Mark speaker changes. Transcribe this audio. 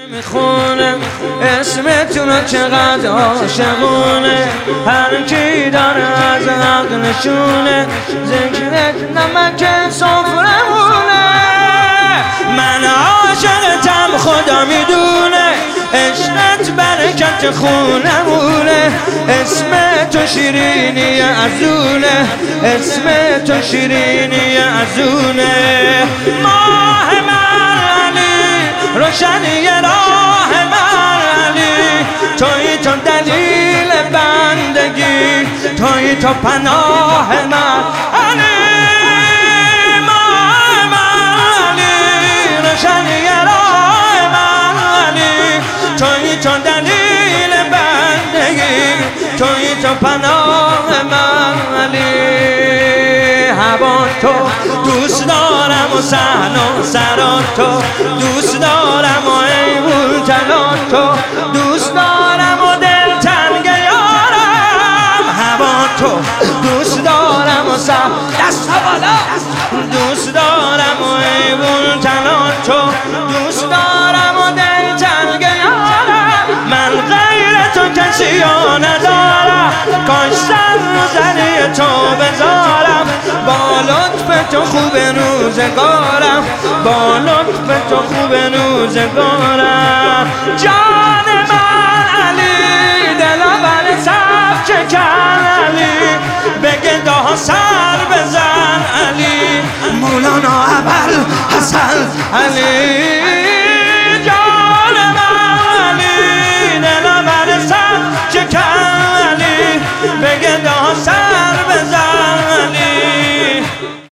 Speaker 1: میخونه اسمتون رو چقدر عاشقونه، هر کی داره از حق نشونه، ذکرت نمک سفرمونه. من عاشقتم خدا میدونه، عشقت برکت خونمونه، اسم تو شیرینی ازونه، اسم تو شیرینی ازونه. ماه من علی روشنی راه من علی، توی تو دلیل بندگی، توی تو پناه من علی. ماه من علی روشنی راه من علی، توی تو دلیل بندگی، توی تو پناه من علی. هوا تو دوست دارم و صحن و سرا تو دوست دارم و ایمون تلا تو دوست دارم و دل تنگ یارم. هوا تو دوست دارم و صحن دست بالا دوست دارم و ایمون تلا تو دوست دارم و دل تنگ یارم. من غیر تو کسی ها ندارم، کاش سر رو زنی تو بذارم. با لطف تو خوب روزگارم، با لطف تو خوب روزگارم. جان من علی دلاور صف چکن علی، به گدا سر بزن علی، مولانا ابوالحسن علی.